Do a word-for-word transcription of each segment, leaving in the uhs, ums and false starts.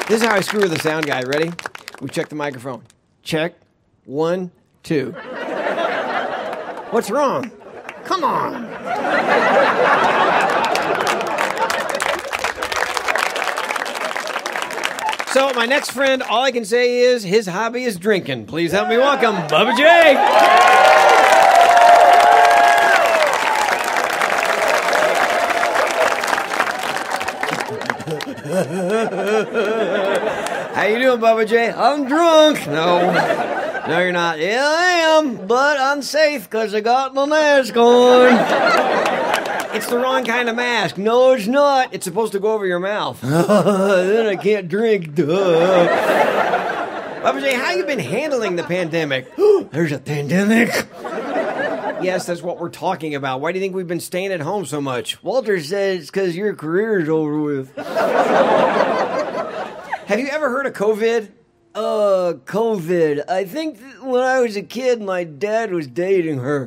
This is how I screw with the sound guy. Ready? We check the microphone. Check. One, two. What's wrong? Come on. So my next friend, all I can say is his hobby is drinking. Please help me welcome Bubba J. How you doing, Bubba J? I'm drunk. No, no, you're not. Yeah, I am, but I'm safe because I got my mask on. It's the wrong kind of mask. No, it's not. It's supposed to go over your mouth. Then I can't drink. Duh. Bubba J, how you been handling the pandemic? There's a pandemic. Yes, that's what we're talking about. Why do you think we've been staying at home so much? Walter says it's because your career's over with. Have you ever heard of COVID? Uh, COVID. I think when I was a kid, my dad was dating her.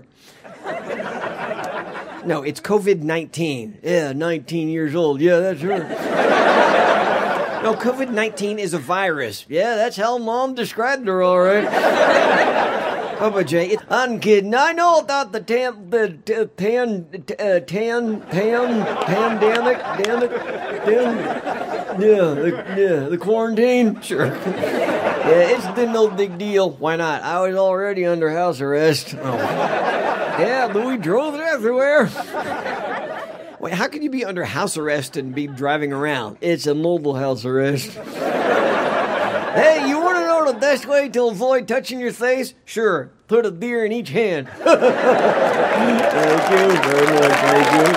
No, it's COVID nineteen. Yeah, nineteen years old. Yeah, that's her. No, COVID nineteen is a virus. Yeah, that's how Mom described her, all right. Bubba J, it, I'm kidding. I know about the tan, the uh, pan, uh, tan, pan, pandemic, damn it, damn, yeah, the, yeah, the quarantine. Sure. Yeah, it's been no big deal. Why not? I was already under house arrest. Oh. Yeah, but we drove it everywhere. Wait, how can you be under house arrest and be driving around? It's a mobile house arrest. Hey, you want to know the best way to avoid touching your face? Sure, put a beer in each hand. Thank you very much, thank you.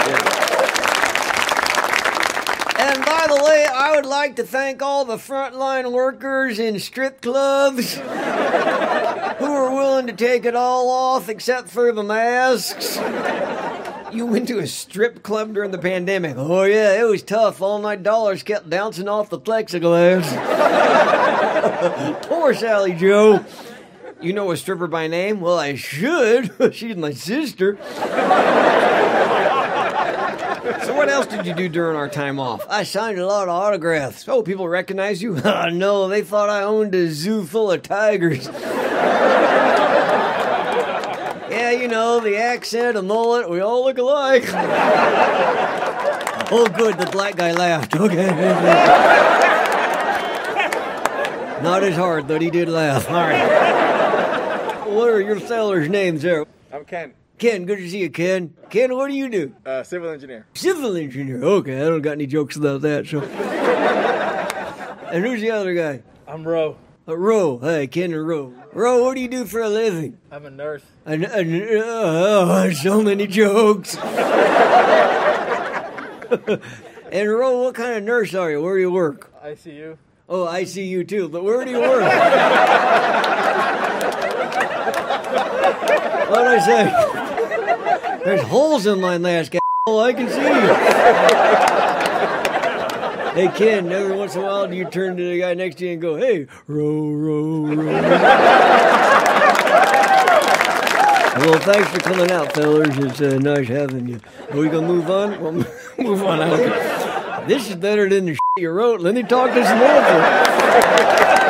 And by the way, I would like to thank all the frontline workers in strip clubs who are willing to take it all off except for the masks. You went to a strip club during the pandemic. Oh, yeah, it was tough. All my dollars kept bouncing off the plexiglass. Poor Sally Joe. You know a stripper by name? Well, I should. She's my sister. So what else did you do during our time off? I signed a lot of autographs. Oh, people recognize you? No, they thought I owned a zoo full of tigers. Yeah, you know, the accent, a mullet, we all look alike. Oh, good, the black guy laughed. Okay. Not as hard, but he did laugh. All right. What are your sellers' names there? I'm Ken. Ken, good to see you, Ken. Ken, what do you do? Uh, civil engineer. Civil engineer. Okay, I don't got any jokes about that, so. And who's the other guy? I'm Ro. Uh, Ro. Hey, Ken and Ro. Ro, what do you do for a living? I'm a nurse. A, a, oh, so many jokes. And Ro, what kind of nurse are you? Where do you work? I C U. Oh, I see you too, but where do you work? What'd I say? There's holes in my mask, oh, I can see you. Hey, Ken, every once in a while do you turn to the guy next to you and go, hey, row, row, row. Well, thanks for coming out, fellas. It's uh, nice having you. Are we going to move on? Well, move on. I don't care. This is better than the shit you wrote. Let me talk to some more.